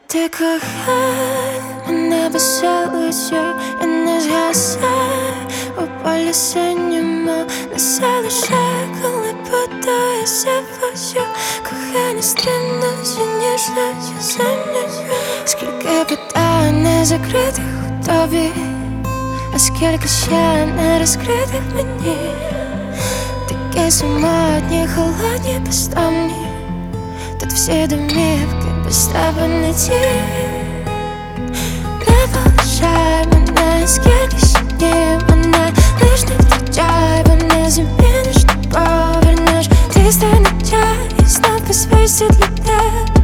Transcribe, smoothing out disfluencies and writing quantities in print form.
Ти кохай мене безселицю і не згасай у полі синьому, не залишай, коли подаюся вою. Кохання стрімною, ніжною землею. Скільки питань не закритих у тобі, а скільки ще не розкритих мені. Такі самотні, холодні, бездомні. Тут всі домівки без тебе не ті. Не полишай мене, скільки ще днів мене лиш не втрачай, бо не заміниш, не повернеш. Ти стане час, знов посвійся для тебе.